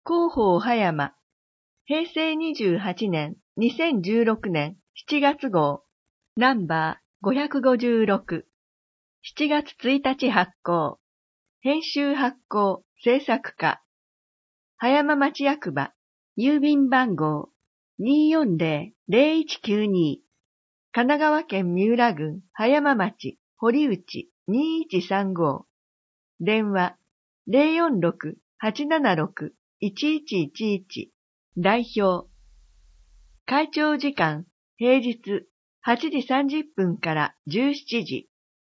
広報葉山、平成28年2016年7月号、ナンバー556、7月1日発行、編集発行制作課、葉山町役場、郵便番号240-0192、神奈川県三浦郡葉山町堀内2135、電話046-876-1111、代表。会長時間、平日8時30分から17時。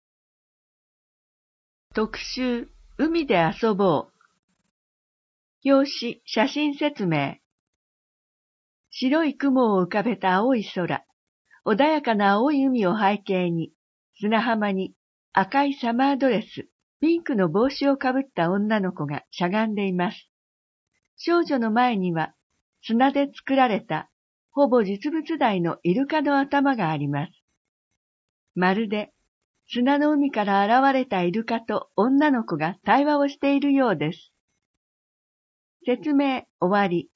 特集、海で遊ぼう。表紙、写真説明。白い雲を浮かべた青い空、穏やかな青い海を背景に、砂浜に赤いサマードレス、ピンクの帽子をかぶった女の子がしゃがんでいます。少女の前には、砂で作られた、ほぼ実物大のイルカの頭があります。まるで、砂の海から現れたイルカと女の子が対話をしているようです。説明終わり。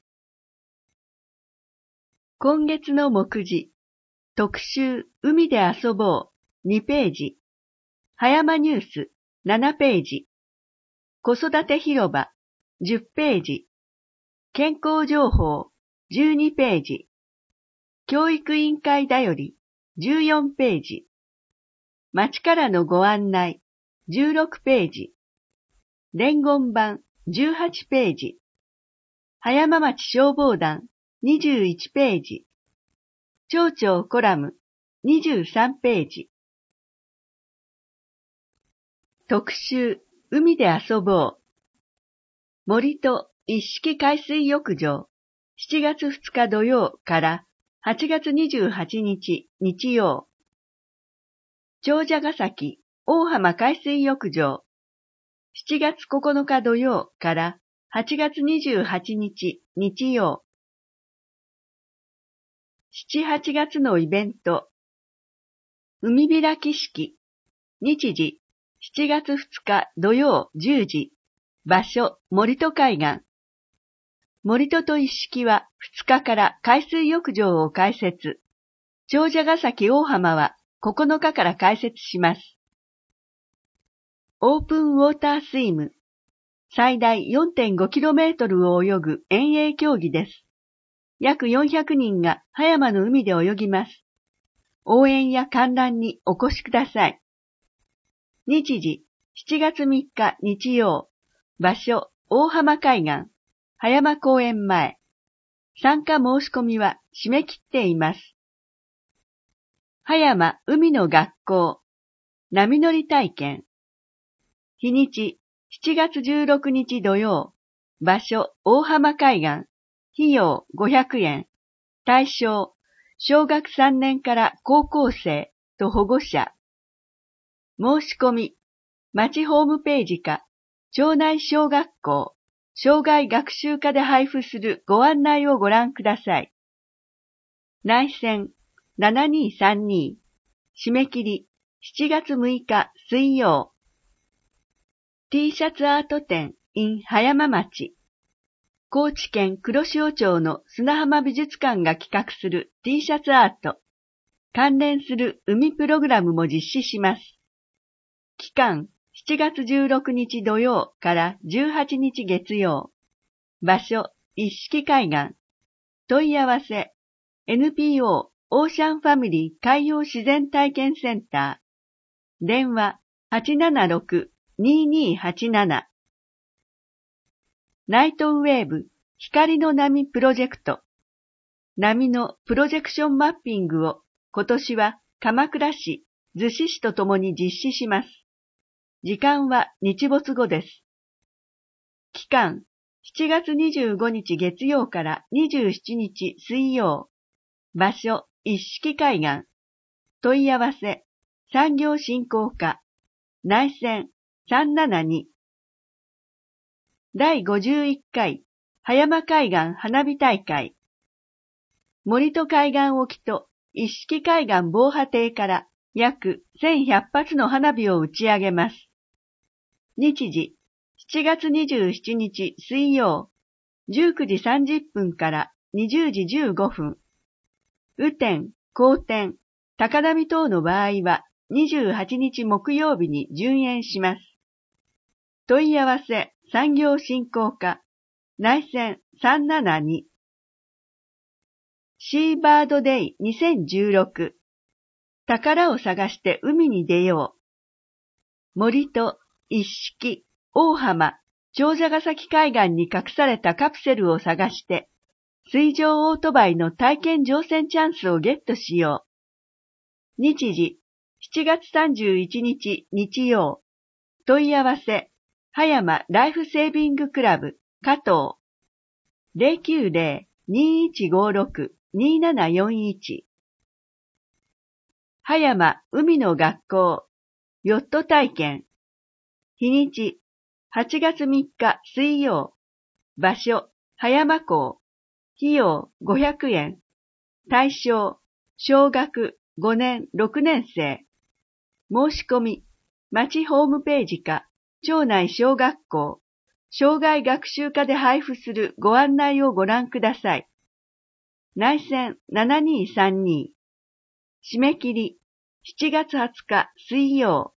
今月の目次、特集海で遊ぼう2ページ、葉山ニュース7ページ、子育て広場10ページ、健康情報12ページ、教育委員会だより14ページ、町からのご案内16ページ、伝言板18ページ、葉山町消防団21ページ、町長コラム23ページ。特集、海で遊ぼう。森と一式海水浴場、7月2日土曜から8月28日日曜。長者ヶ崎大浜海水浴場、7月9日土曜から8月28日日曜。7、8月のイベント。海開き式。日時、7月2日土曜10時。場所、森戸海岸。森戸と一式は2日から海水浴場を開設。長者ヶ崎大浜は9日から開設します。オープンウォータースイム。最大 4.5km を泳ぐ遠泳競技です。約400人が葉山の海で泳ぎます。応援や観覧にお越しください。日時、7月3日日曜。場所、大浜海岸、葉山公園前。参加申し込みは締め切っています。葉山海の学校、波乗り体験。日にち、7月16日土曜。場所、大浜海岸。費用500円。対象、小学3年から高校生と保護者。申し込み、町ホームページか、町内小学校、障害学習課で配布するご案内をご覧ください。内線7232、締め切り7月6日水曜。T シャツアート展 in 葉山町。高知県黒潮町の砂浜美術館が企画する T シャツアート。関連する海プログラムも実施します。期間、7月16日土曜から18日月曜。場所、一式海岸。問い合わせ、NPO オーシャンファミリー海洋自然体験センター。電話、876-2287。ナイトウェーブ光の波プロジェクト。波のプロジェクションマッピングを今年は鎌倉市、逗子市とともに実施します。時間は日没後です。期間、7月25日月曜から27日水曜。場所、一式海岸。問い合わせ、産業振興課。内線372。第51回葉山海岸花火大会。森戸海岸沖と一式海岸防波堤から約1100発の花火を打ち上げます。日時、7月27日水曜。 19時30分から20時15分。雨天、荒天、高波等の場合は28日木曜日に順延します。問い合わせ産業振興課内線372シーバードデイ2016宝を探して海に出よう。森と一色、大浜、長者ヶ崎海岸に隠されたカプセルを探して水上オートバイの体験乗船チャンスをゲットしよう。日時7月31日日曜。問い合わせ葉山ライフセービングクラブ加藤 090-2156-2741 葉山海の学校ヨット体験日にち8月3日水曜場所葉山港費用500円対象小学5年6年生申し込み町ホームページか町内小学校障害学習課で配布するご案内をご覧ください。内線7232締め切り7月20日水曜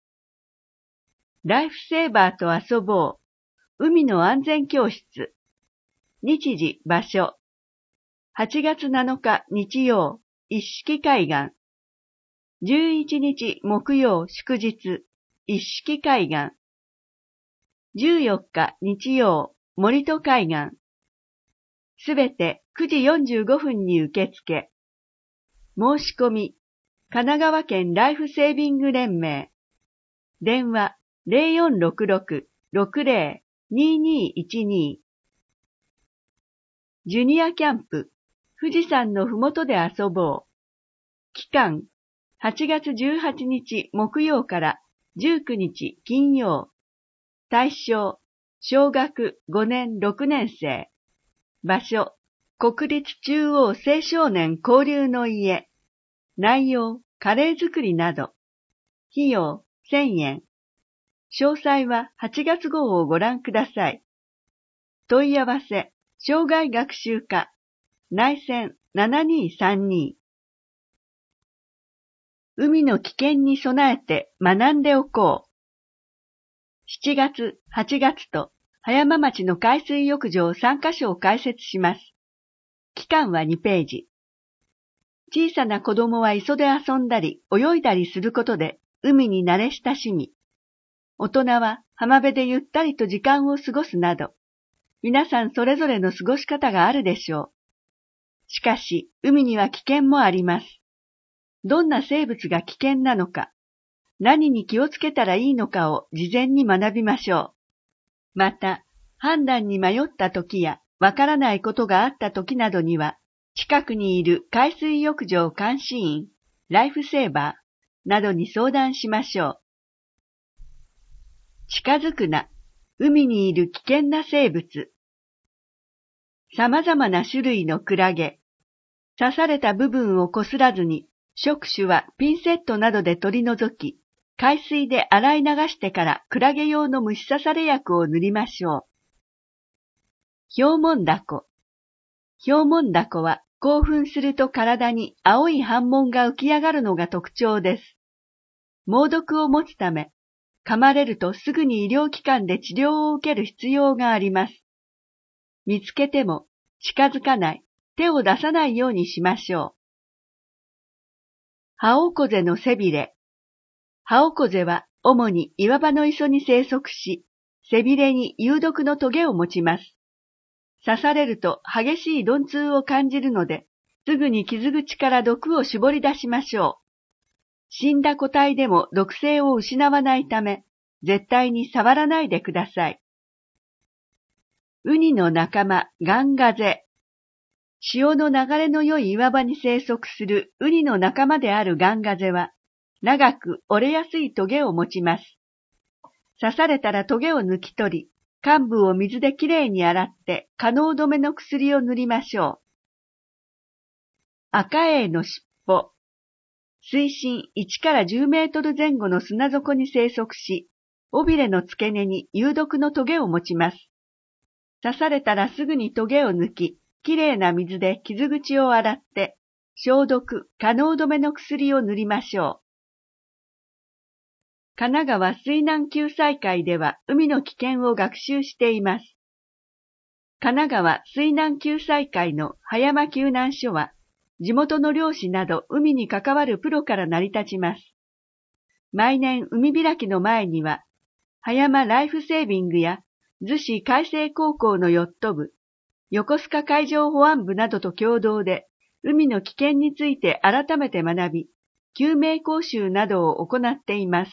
ライフセーバーと遊ぼう海の安全教室日時場所8月7日日曜一色海岸11日木曜祝日一色海岸14日日曜森戸海岸すべて9時45分に受付申し込み神奈川県ライフセービング連盟電話0466-60-2212ジュニアキャンプ富士山のふもとで遊ぼう期間8月18日木曜から19日金曜対象小学5年6年生場所国立中央青少年交流の家内容カレー作りなど費用1000円詳細は8月号をご覧ください。問い合わせ障害学習課内線7232海の危険に備えて学んでおこう。7月、8月と葉山町の海水浴場3カ所を開設します。期間は2ページ。小さな子供は磯で遊んだり泳いだりすることで海に慣れ親しみ、大人は浜辺でゆったりと時間を過ごすなど、皆さんそれぞれの過ごし方があるでしょう。しかし、海には危険もあります。どんな生物が危険なのか、何に気をつけたらいいのかを事前に学びましょう。また、判断に迷った時やわからないことがあった時などには、近くにいる海水浴場監視員、ライフセーバーなどに相談しましょう。近づくな、海にいる危険な生物。様々な種類のクラゲ。刺された部分をこすらずに、触手はピンセットなどで取り除き、海水で洗い流してからクラゲ用の虫刺され薬を塗りましょう。ヒョウモンダコ。ヒョウモンダコは興奮すると体に青い斑紋が浮き上がるのが特徴です。猛毒を持つため、噛まれるとすぐに医療機関で治療を受ける必要があります。見つけても近づかない、手を出さないようにしましょう。ハオコゼの背びれ。ハオコゼは主に岩場の磯に生息し、背びれに有毒のトゲを持ちます。刺されると激しい鈍痛を感じるので、すぐに傷口から毒を絞り出しましょう。死んだ個体でも毒性を失わないため、絶対に触らないでください。ウニの仲間、ガンガゼ。潮の流れの良い岩場に生息するウニの仲間であるガンガゼは、長く折れやすいトゲを持ちます。刺されたらトゲを抜き取り、患部を水できれいに洗って化膿止めの薬を塗りましょう。アカエイの尻尾。水深1から10メートル前後の砂底に生息し、尾びれの付け根に有毒のトゲを持ちます。 刺されたらすぐにトゲを抜き、きれいな水で傷口を洗って、消毒、化膿止めの薬を塗りましょう。神奈川水難救済会では海の危険を学習しています。神奈川水難救済会の葉山救難所は、地元の漁師など海に関わるプロから成り立ちます。毎年海開きの前には、葉山ライフセービングや逗子海星高校のヨット部、横須賀海上保安部などと共同で、海の危険について改めて学び、救命講習などを行っています。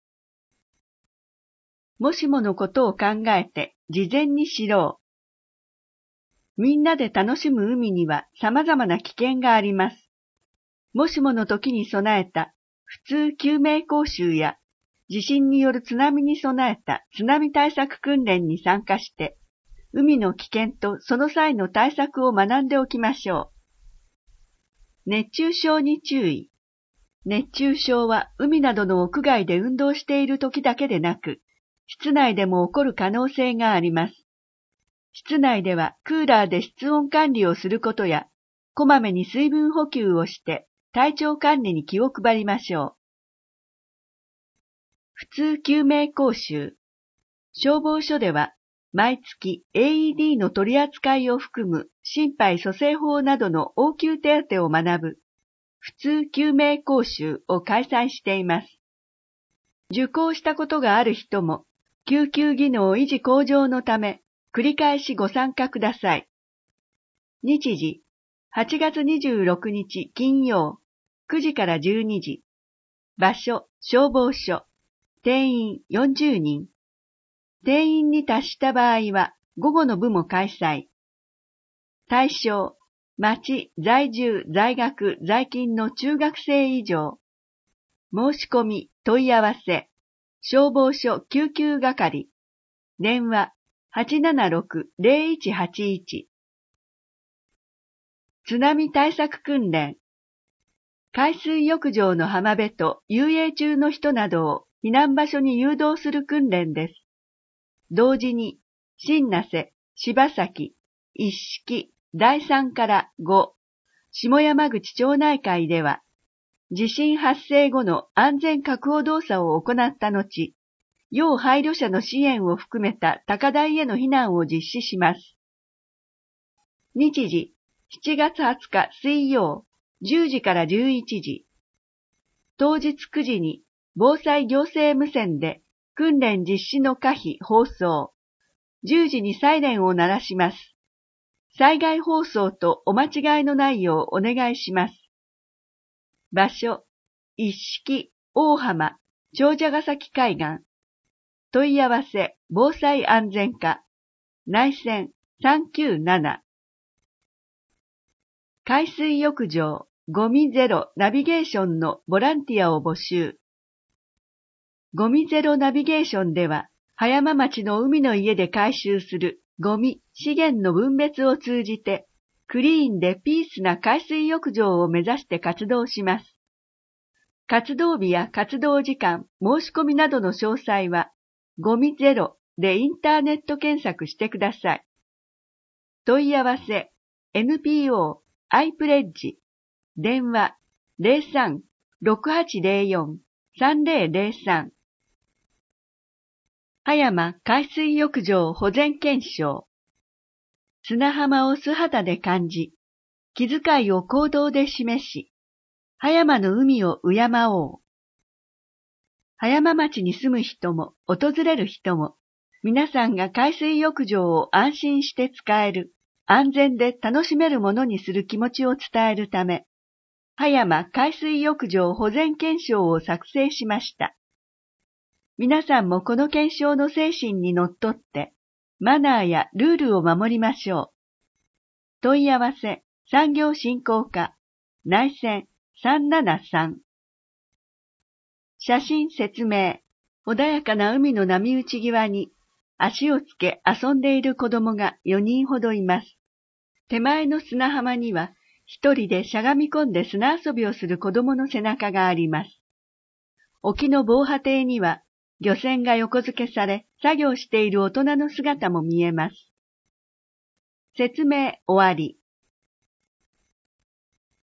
もしものことを考えて事前に知ろう。みんなで楽しむ海には様々な危険があります。もしもの時に備えた普通救命講習や地震による津波に備えた津波対策訓練に参加して、海の危険とその際の対策を学んでおきましょう。熱中症に注意。熱中症は海などの屋外で運動している時だけでなく、室内でも起こる可能性があります。室内ではクーラーで室温管理をすることや、こまめに水分補給をして体調管理に気を配りましょう。普通救命講習。消防署では、毎月 AED の取り扱いを含む心肺蘇生法などの応急手当を学ぶ、普通救命講習を開催しています。受講したことがある人も、救急技能維持向上のため、繰り返しご参加ください。日時、8月26日金曜、9時から12時。場所、消防署。定員40人。定員に達した場合は、午後の部も開催。対象、町、在住、在学、在勤の中学生以上。申し込み、問い合わせ。消防署救急係。電話、876-0181。津波対策訓練。海水浴場の浜辺と遊泳中の人などを避難場所に誘導する訓練です。同時に、新名瀬、柴崎、一色、第3から5、下山口町内会では、地震発生後の安全確保動作を行った後、要配慮者の支援を含めた高台への避難を実施します。日時、7月20日水曜、10時から11時。当日9時に防災行政無線で訓練実施の可否放送。10時にサイレンを鳴らします。災害放送とお間違いのないようお願いします。場所、一色、大浜、長者ヶ崎海岸。問い合わせ、防災安全課。内線397。海水浴場、ゴミゼロナビゲーションのボランティアを募集。ゴミゼロナビゲーションでは、葉山町の海の家で回収するゴミ、資源の分別を通じて、クリーンでピースな海水浴場を目指して活動します。活動日や活動時間、申し込みなどの詳細は、ゴミゼロでインターネット検索してください。問い合わせ、NPO、iPledge、電話、03-6804-3003。葉山海水浴場保全検証。砂浜を素肌で感じ、気遣いを行動で示し、葉山の海を敬おう。葉山町に住む人も訪れる人も、皆さんが海水浴場を安心して使える、安全で楽しめるものにする気持ちを伝えるため、葉山海水浴場保全検証を作成しました。皆さんもこの検証の精神にのっとって、マナーやルールを守りましょう。問い合わせ、産業振興課、内線373。写真説明。穏やかな海の波打ち際に足をつけ遊んでいる子供が4人ほどいます。手前の砂浜には一人でしゃがみ込んで砂遊びをする子供の背中があります。沖の防波堤には漁船が横付けされ作業している大人の姿も見えます。 説明終わり。